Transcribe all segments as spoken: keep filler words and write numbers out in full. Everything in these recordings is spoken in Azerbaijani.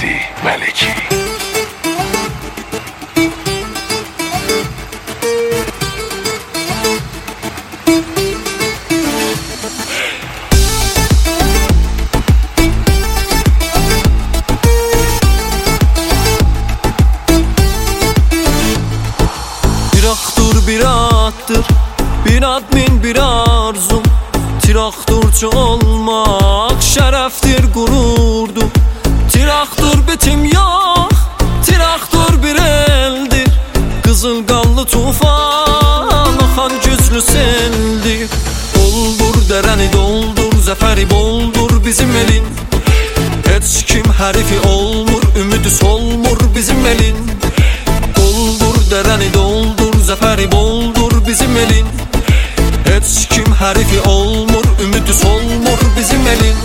Fevzi Meleki. Traktor bir attır, bir admin bir arzum. Traktorcu olmak şereftir, gururdur. Traktor bitim yok, traktor bir eldir. Kızılgallı tufan akan güçlü seldir. Doldur dereni doldur, zaferi boldur bizim elin. Heç kim herifi olmur, ümidi solmur bizim elin. Doldur dereni doldur, zaferi boldur bizim elin. Heç kim herifi olmur, ümidi solmur bizim elin.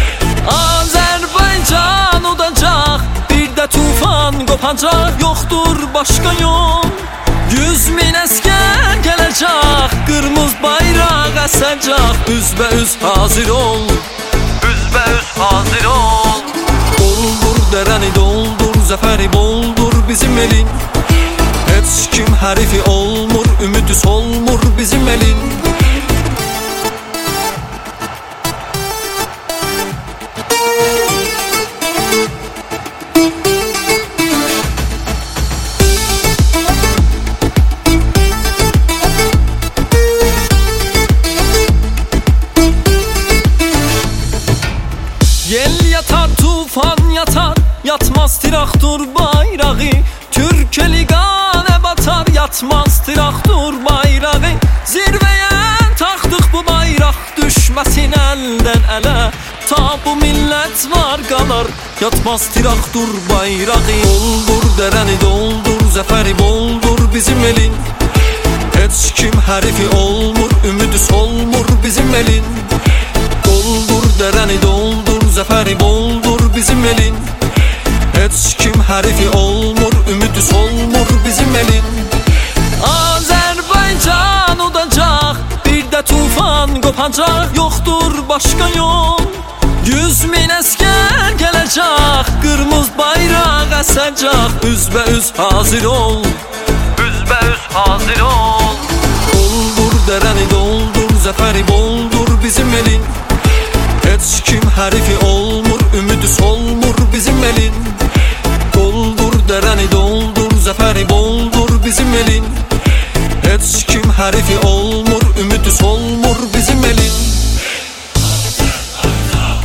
Azərbaycan udacaq, bir də tufan qopacaq. Yoxdur başqa yol, yüz min əskər gələcək. Qırmızı bayraq əsəcək, üzbəüz hazır ol, üzbəüz hazır ol. Doldur dərəni doldur, zəfəri boldur bizim elin. Heç kim herifi olmur, ümidi solmur bizim elin. Yel yatar, tufan yatar, yatmaz traktor bayrağı. Türkeli qanə batar, yatmaz traktor bayrağı. Zirvəyə taxdıq bu bayraq, düşməsin əldən ələ. Ta bu millət var qalar, yatmaz traktor bayrağı. Doldur dərəni doldur, zəfəri boldur bizim elin. Heç kim herifi olmur, ümidi solmur bizim elin. Doldur dərəni doldur, zəfəri boldur bizim elin. Heç kim herifi olmur, ümidi solmur bizim elin. Azərbaycan udacaq, bir də tufan qopacaq. Yoxdur başqa yol, yüz min əskər gələcək. Qırmızı bayraq əsəcək, üzbəüz hazır ol, üzbəüz hazır ol. Doldur dərəni doldur, zəfəri boldur bizim elin. Heç kim herifi olmur, ümidi solmur bizim elin. Doldur dərəni doldur, zəfəri boldur bizim elin. Heç kim herifi olmur, ümidi solmur bizim elin.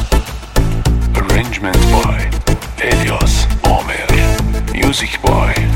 Arrangement by Elias Amer. Music by